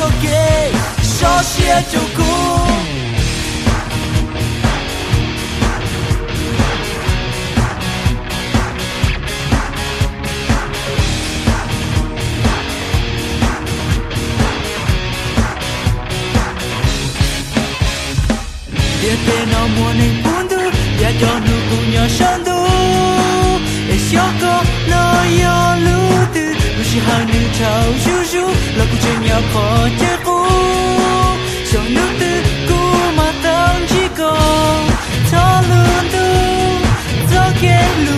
so ghê so xia châu cũ dia te no mua nên pundu ya cho nu ku nhỏ san du e xio ko lo yo lu tu lu shi hai nu chao shu shu lo ku chen ya ko che ku so nu tu ku ma tang chi ko ta lu tu zo ke lu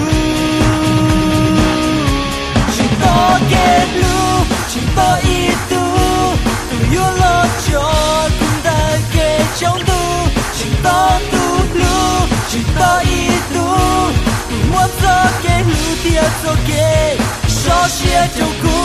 chi to ke lu chi to i tu tu yo lo cho kun da ke trong tu ta tu lu chỉ ta y tu muốn cho cái lu tia cho cái so xia châu cũ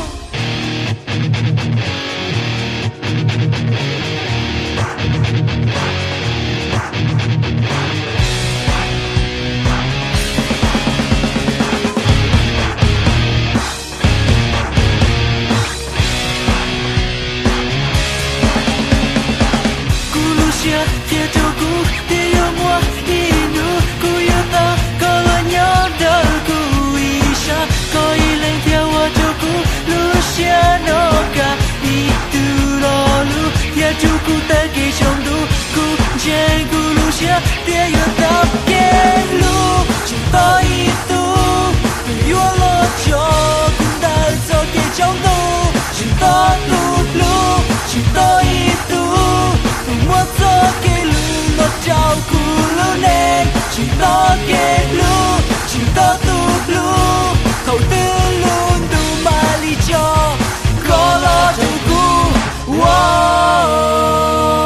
tia châu cũ tia yêu mua inu cu yêu ta có là nhớ đời cu isa có ý lên theo hoa châu cũ lu xia no ca đi từ lo lu tia châu cũ ta kỳ trong du cu chen cu lu xia tia yêu ta ke lu chỉ ta ý tu yêu lo cho cũng đã cho kỳ trong du chỉ ta tu lu chỉ ta ý tu muốn cho cái lu nó trao cù lu nên chỉ to cái lu chỉ to